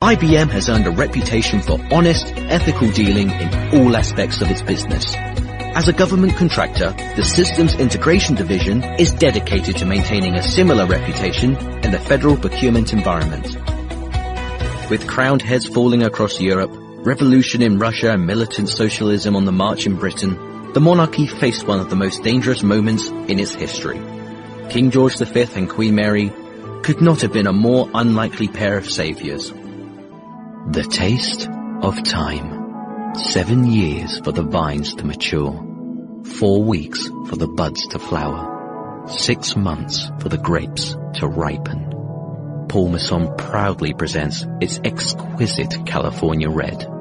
IBM has earned a reputation for honest, ethical dealing in all aspects of its business. As a government contractor, the Systems Integration Division is dedicated to maintaining a similar reputation in the federal procurement environment. With crowned heads falling across Europe, revolution in Russia and militant socialism on the march in Britain, the monarchy faced one of the most dangerous moments in its history. King George V and Queen Mary could not have been a more unlikely pair of saviors. The taste of time. 7 years for the vines to mature. 4 weeks for the buds to flower. 6 months for the grapes to ripen. Paul Masson proudly presents its exquisite California Red.